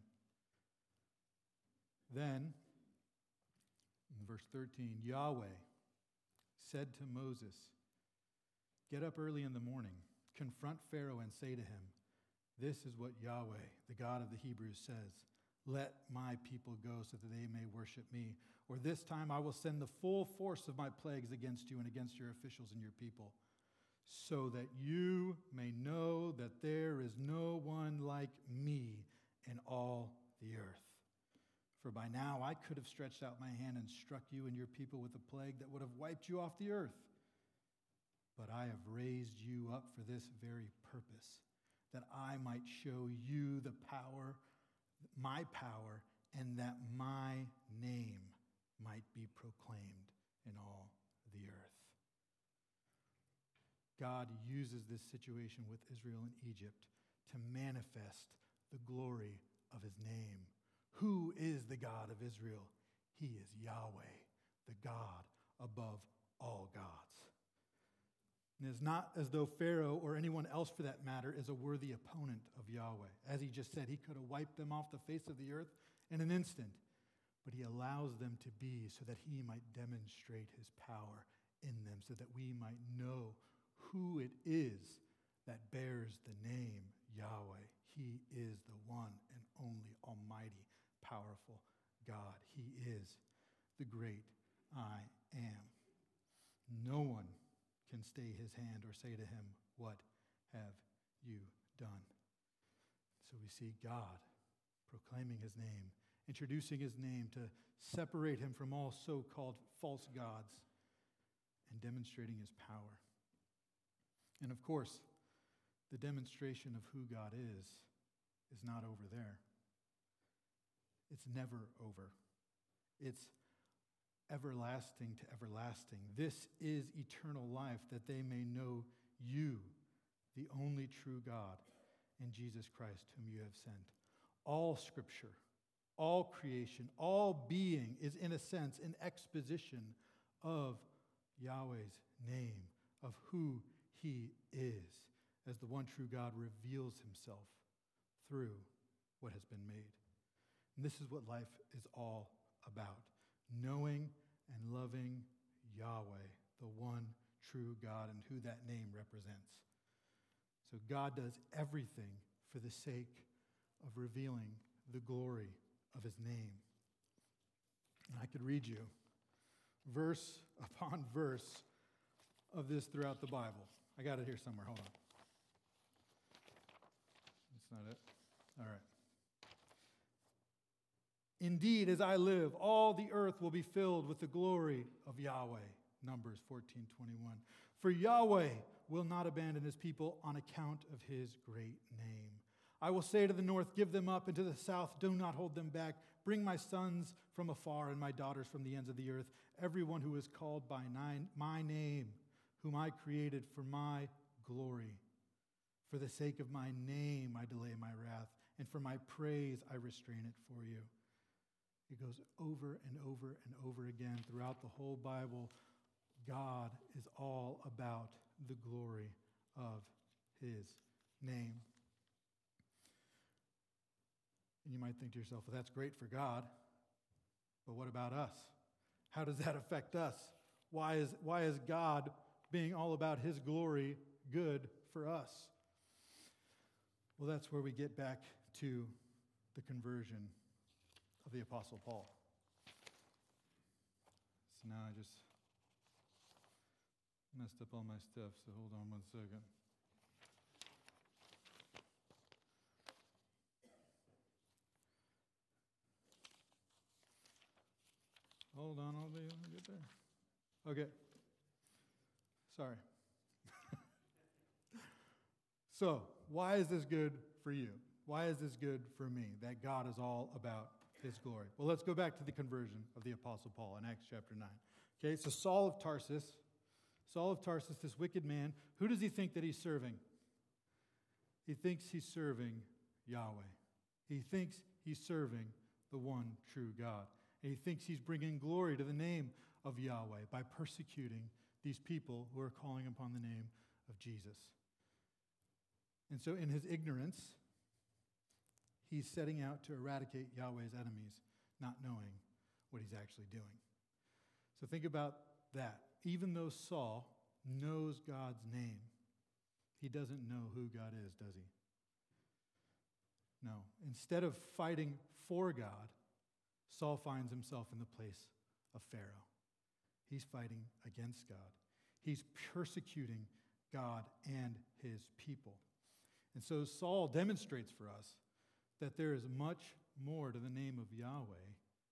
Then, in verse 13, Yahweh said to Moses, Get up early in the morning, confront Pharaoh and say to him, This is what Yahweh, the God of the Hebrews, says. Let my people go so that they may worship me. Or this time I will send the full force of my plagues against you and against your officials and your people, so that you may know that there is no one like me in all the earth. For by now I could have stretched out my hand and struck you and your people with a plague that would have wiped you off the earth. But I have raised you up for this very purpose, that I might show you the power, my power, and that my name might be proclaimed in all the earth. God uses this situation with Israel and Egypt to manifest the glory of his name. Who is the God of Israel? He is Yahweh, the God above all gods. And it's not as though Pharaoh, or anyone else for that matter, is a worthy opponent of Yahweh. As he just said, he could have wiped them off the face of the earth in an instant. But he allows them to be so that he might demonstrate his power in them, so that we might know who it is that bears the name Yahweh. He is the one and only almighty, powerful God. He is the great I am. No one can stay his hand or say to him, "What have you done?" So we see God proclaiming his name, introducing his name to separate him from all so-called false gods, and demonstrating his power. And of course, the demonstration of who God is not over there. It's never over. It's everlasting to everlasting. This is eternal life, that they may know you, the only true God, and Jesus Christ, whom you have sent. All Scripture, all creation, all being is, in a sense, an exposition of Yahweh's name, of who he is, as the one true God reveals himself through what has been made. And this is what life is all about, knowing and loving Yahweh, the one true God, and who that name represents. So God does everything for the sake of revealing the glory of his name. And I could read you verse upon verse of this throughout the Bible. I got it here somewhere. Hold on. That's not it. All right. Indeed, as I live, all the earth will be filled with the glory of Yahweh. Numbers 14:21. For Yahweh will not abandon his people on account of his great name. I will say to the north, give them up, and to the south, do not hold them back. Bring my sons from afar and my daughters from the ends of the earth, everyone who is called by my name, whom I created for my glory. For the sake of my name I delay my wrath, and for my praise I restrain it for you. It goes over and over and over again throughout the whole Bible. God is all about the glory of his name. And you might think to yourself, well, that's great for God, but what about us? How does that affect us? Why is God being all about his glory good for us? Well, that's where we get back to the conversion of the Apostle Paul. So now I just messed up all my stuff, so hold on one second. Hold on, I'll get there. Okay. Sorry. So, why is this good for you? Why is this good for me, that God is all about his glory? Well, let's go back to the conversion of the Apostle Paul in Acts chapter 9. Okay, so Saul of Tarsus, this wicked man, who does he think that he's serving? He thinks he's serving Yahweh. He thinks he's serving the one true God. And he thinks he's bringing glory to the name of Yahweh by persecuting these people who are calling upon the name of Jesus. And so in his ignorance, he's setting out to eradicate Yahweh's enemies, not knowing what he's actually doing. So think about that. Even though Saul knows God's name, he doesn't know who God is, does he? No. Instead of fighting for God, Saul finds himself in the place of Pharaoh. He's fighting against God. He's persecuting God and his people. And so Saul demonstrates for us that there is much more to the name of Yahweh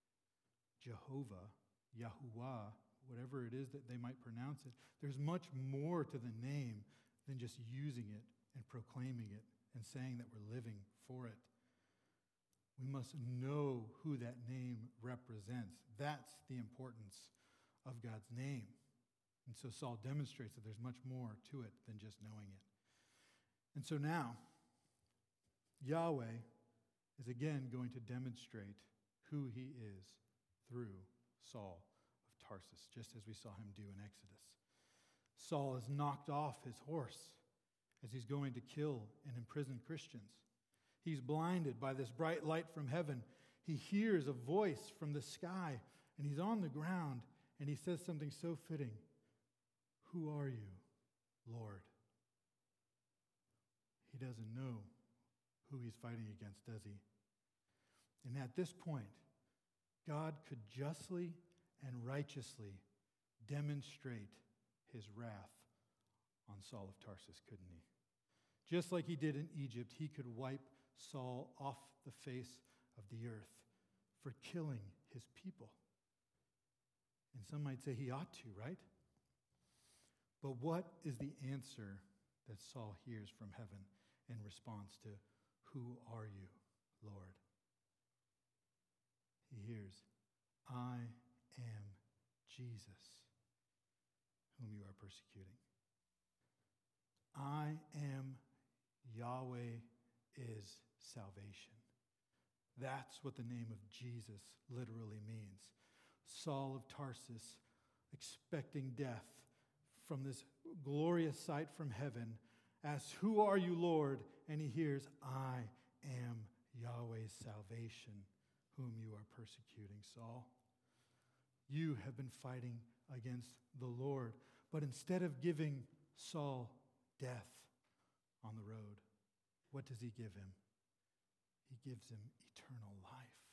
Jehovah, Yahuwah, whatever it is that they might pronounce it, there's much more to the name than just using it and proclaiming it and saying that we're living for it. We must know who that name represents. That's the importance of God's name. And so Saul demonstrates that there's much more to it than just knowing it. And so now, Yahweh is again going to demonstrate who he is through Saul of Tarsus, just as we saw him do in Exodus. Saul has knocked off his horse as he's going to kill and imprison Christians. He's blinded by this bright light from heaven. He hears a voice from the sky, and he's on the ground, and he says something so fitting. Who are you, Lord? He doesn't know who he's fighting against, does he? And at this point, God could justly and righteously demonstrate his wrath on Saul of Tarsus, couldn't he? Just like he did in Egypt, he could wipe Saul off the face of the earth for killing his people. And some might say he ought to, right? But what is the answer that Saul hears from heaven in response to, who are you, Lord? He hears, I am Jesus, whom you are persecuting. I am Yahweh is salvation. That's what the name of Jesus literally means. Saul of Tarsus, expecting death from this glorious sight from heaven, asks, who are you, Lord? And he hears, I am Yahweh's salvation, whom you are persecuting, Saul. You have been fighting against the Lord. But instead of giving Saul death on the road, what does he give him? He gives him eternal life.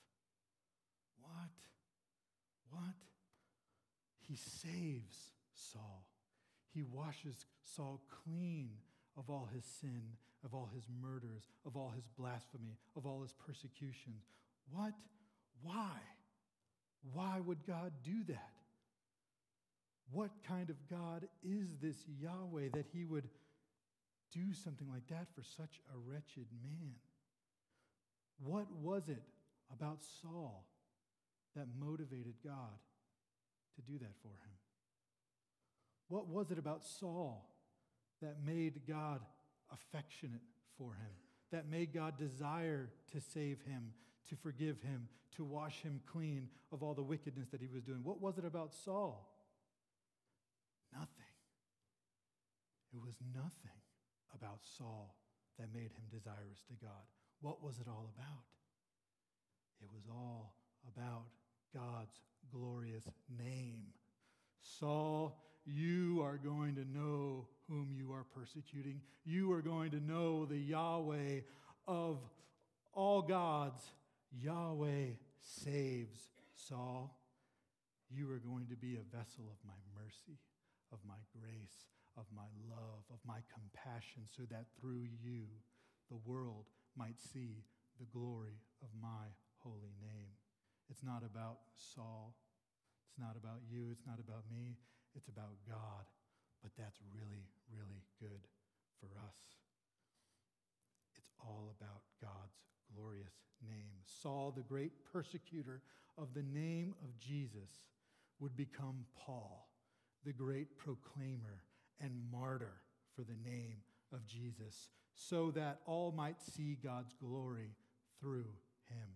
What? He saves Saul. He washes Saul clean of all his sin, of all his murders, of all his blasphemy, of all his persecutions. What? Why? Why would God do that? What kind of God is this Yahweh that he would do something like that for such a wretched man? What was it about Saul that motivated God to do that for him? What was it about Saul that made God affectionate for him, that made God desire to save him, to forgive him, to wash him clean of all the wickedness that he was doing? What was it about Saul? Nothing. It was nothing about Saul that made him desirous to God. What was it all about? It was all about God's glorious name. Saul, you are going to know whom you are persecuting. You are going to know the Yahweh of all gods. Yahweh saves Saul. You are going to be a vessel of my mercy, of my grace, of my love, of my compassion, so that through you the world might see the glory of my holy name. It's not about Saul. It's not about you. It's not about me. It's about God. But that's really, really good for us. It's all about God's glorious name. Saul, the great persecutor of the name of Jesus, would become Paul, the great proclaimer and martyr for the name of Jesus, so that all might see God's glory through him.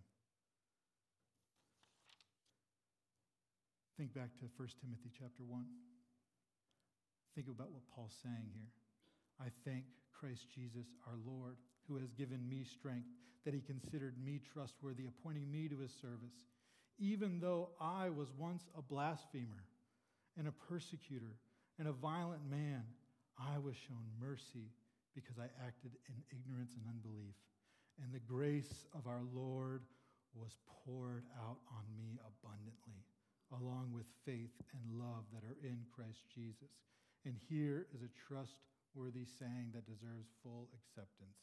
Think back to 1 Timothy chapter 1. Think about what Paul's saying here. I thank Christ Jesus our Lord, who has given me strength, that he considered me trustworthy, appointing me to his service. Even though I was once a blasphemer and a persecutor and a violent man, I was shown mercy because I acted in ignorance and unbelief. And the grace of our Lord was poured out on me abundantly, along with faith and love that are in Christ Jesus. And here is a trustworthy saying that deserves full acceptance.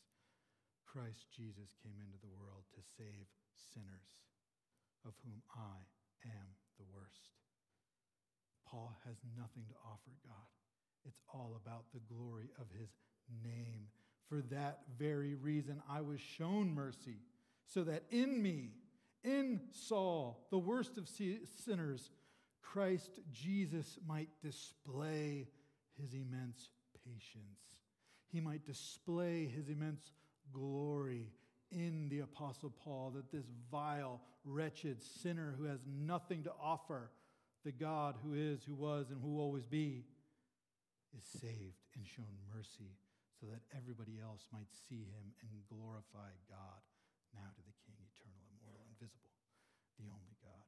Christ Jesus came into the world to save sinners, of whom I am the worst. Paul has nothing to offer God. It's all about the glory of his name. For that very reason, I was shown mercy, so that in me, in Saul, the worst of sinners, Christ Jesus might display his immense patience. He might display his immense glory in the Apostle Paul, that this vile, wretched sinner who has nothing to offer the God who is, who was, and who will always be, is saved and shown mercy so that everybody else might see him and glorify God, now to the King, eternal, immortal, invisible, the only God.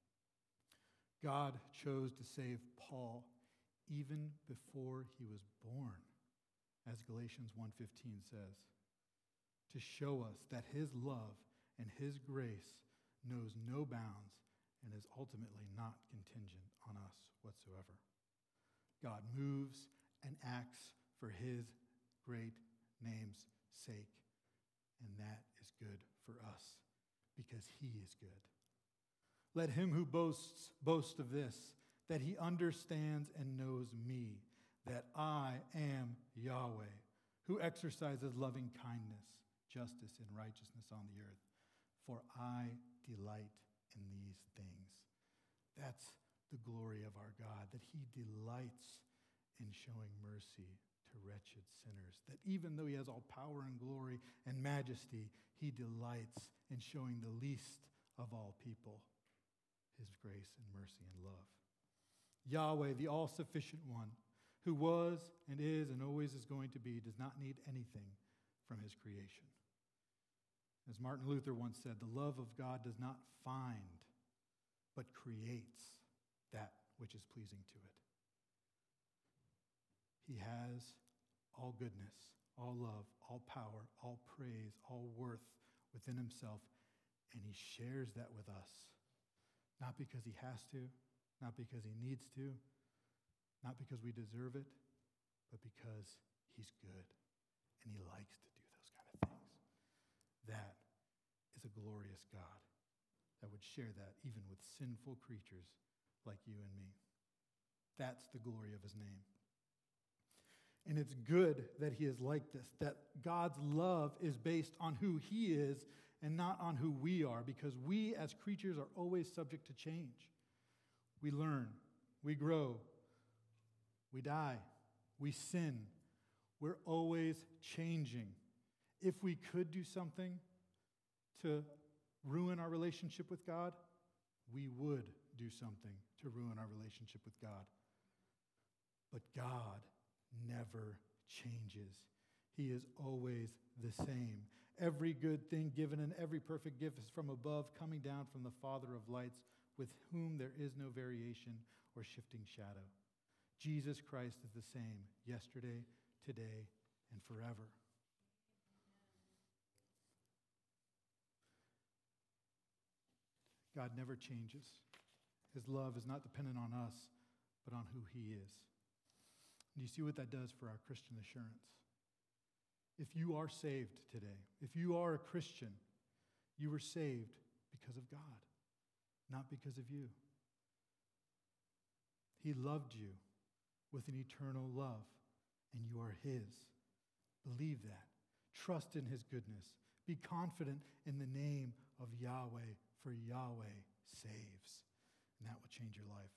God chose to save Paul even before he was born, as Galatians 1:15 says, to show us that his love and his grace knows no bounds and is ultimately not contingent on us whatsoever. God moves and acts for his great name's sake, and that is good for us because he is good. Let him who boasts boast of this, that he understands and knows me, that I am Yahweh, who exercises loving kindness, justice, and righteousness on the earth. For I delight in these things. That's the glory of our God, that he delights in showing mercy to wretched sinners, that even though he has all power and glory and majesty, he delights in showing the least of all people his grace and mercy and love. Yahweh, the all-sufficient one, who was and is and always is going to be, does not need anything from his creation. As Martin Luther once said, the love of God does not find, but creates that which is pleasing to it. He has all goodness, all love, all power, all praise, all worth within himself, and he shares that with us. Not because he has to, not because he needs to, not because we deserve it, but because he's good and he likes to do those kind of things. That is a glorious God that would share that even with sinful creatures like you and me. That's the glory of his name. And it's good that he is like this, that God's love is based on who he is and not on who we are, because we as creatures are always subject to change. We learn, we grow, we die, we sin. We're always changing. If we could do something to ruin our relationship with God, we would do something to ruin our relationship with God. But God never changes. He is always the same. Every good thing given and every perfect gift is from above, coming down from the Father of lights, with whom there is no variation or shifting shadow. Jesus Christ is the same yesterday, today, and forever. God never changes. His love is not dependent on us, but on who he is. Do you see what that does for our Christian assurance? If you are saved today, if you are a Christian, you were saved because of God, not because of you. He loved you with an eternal love, and you are his. Believe that. Trust in his goodness. Be confident in the name of Yahweh, for Yahweh saves, and that will change your life.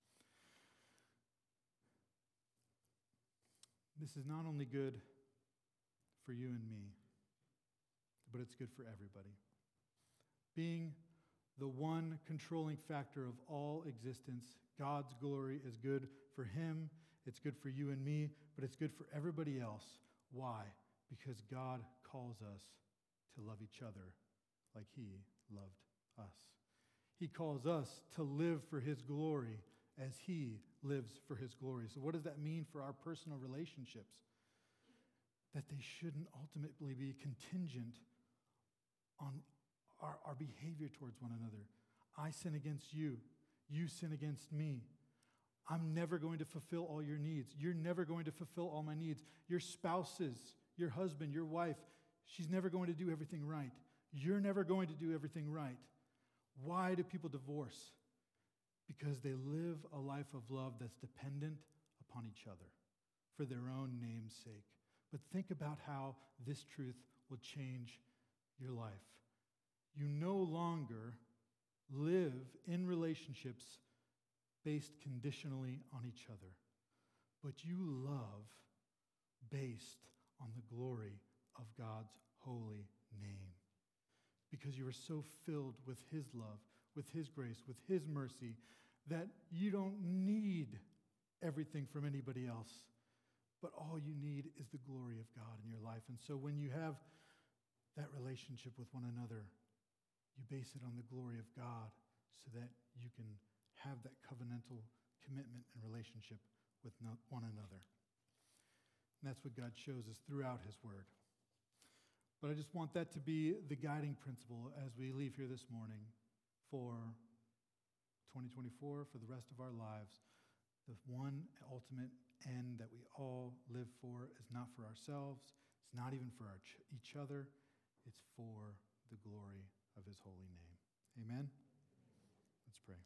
This is not only good for you and me, but it's good for everybody. Being the one controlling factor of all existence, God's glory is good for him, it's good for you and me, but it's good for everybody else. Why? Because God calls us to love each other like he loved us. He calls us to live for his glory as he lives for his glory. So what does that mean for our personal relationships? That they shouldn't ultimately be contingent on our behavior towards one another. I sin against you. You sin against me. I'm never going to fulfill all your needs. You're never going to fulfill all my needs. Your spouses, your husband, your wife, she's never going to do everything right. You're never going to do everything right. Why do people divorce? because they live a life of love that's dependent upon each other for their own name's sake. But think about how this truth will change your life. You no longer live in relationships based conditionally on each other, but you love based on the glory of God's holy name. Because you are so filled with His love, with His grace, with His mercy, that you don't need everything from anybody else. But all you need is the glory of God in your life. And so when you have that relationship with one another, you base it on the glory of God so that you can have that covenantal commitment and relationship with one another. And that's what God shows us throughout His Word. But I just want that to be the guiding principle as we leave here this morning for 2024, for the rest of our lives. The one ultimate end that we all live for is not for ourselves. It's not even for each other. It's for the glory of His holy name. Amen? Let's pray.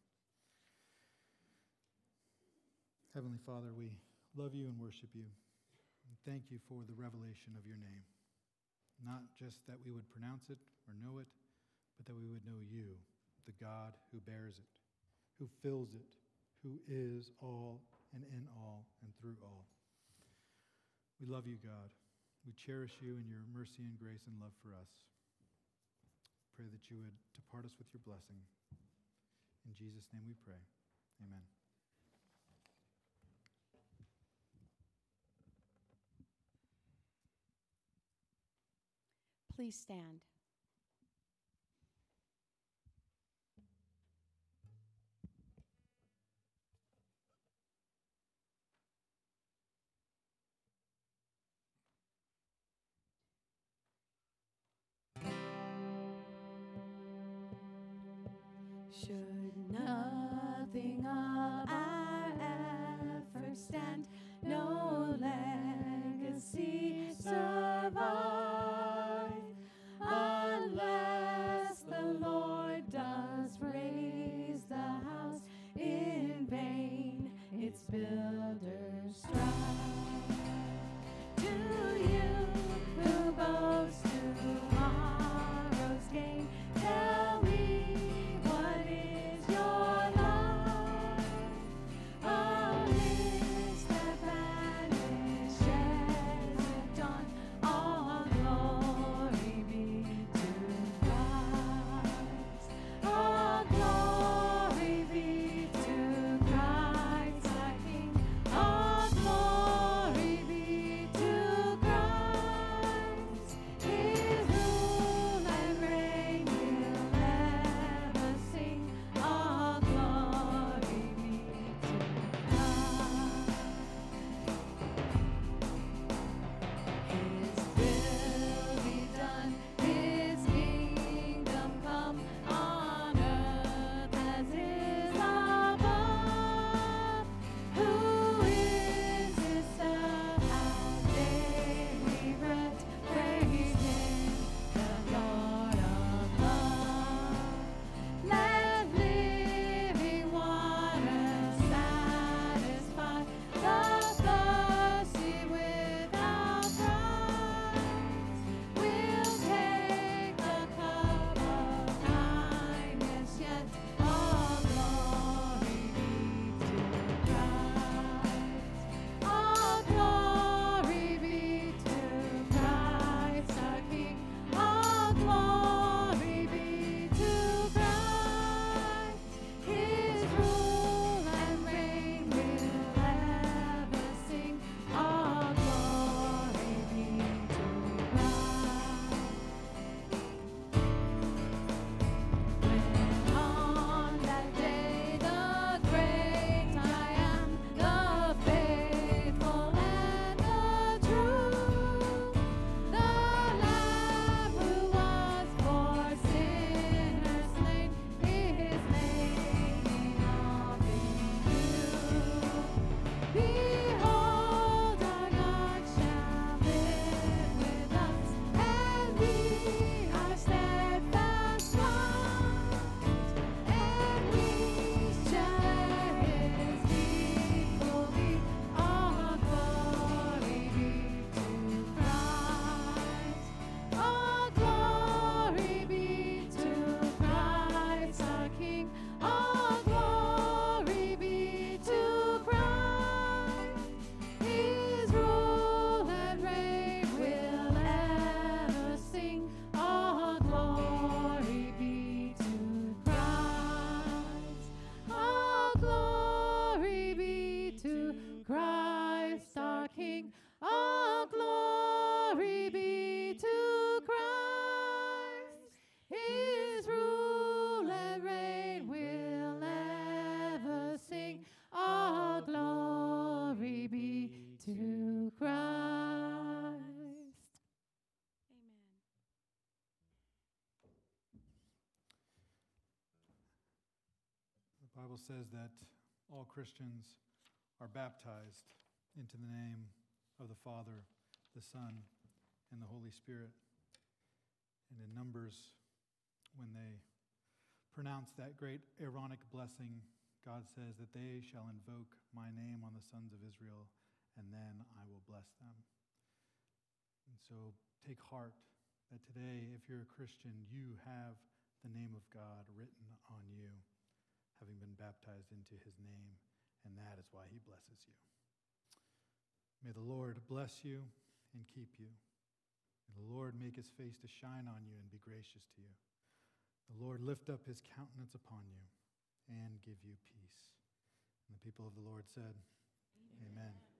Heavenly Father, we love you and worship you. And thank you for the revelation of your name. Not just that we would pronounce it or know it, but that we would know you, the God who bears it, who fills it, who is all and in all and through all. We love you, God. We cherish you in your mercy and grace and love for us. Pray that you would depart us with your blessing. In Jesus' name we pray. Amen. Please stand. Should nothing of our efforts stand, no legacy survive, unless the Lord does raise the house, in vain its builders strive. To you who boast tomorrow's gain, tell me, what is your life? A mist that vanishes at Bible says that all Christians are baptized into the name of the Father, the Son, and the Holy Spirit. And in Numbers, when they pronounce that great Aaronic blessing, God says that they shall invoke my name on the sons of Israel, and then I will bless them. And so take heart that today, if you're a Christian, you have the name of God written on you, having been baptized into his name, and that is why he blesses you. May the Lord bless you and keep you. May the Lord make his face to shine on you and be gracious to you. The Lord lift up his countenance upon you and give you peace. And the people of the Lord said, Amen.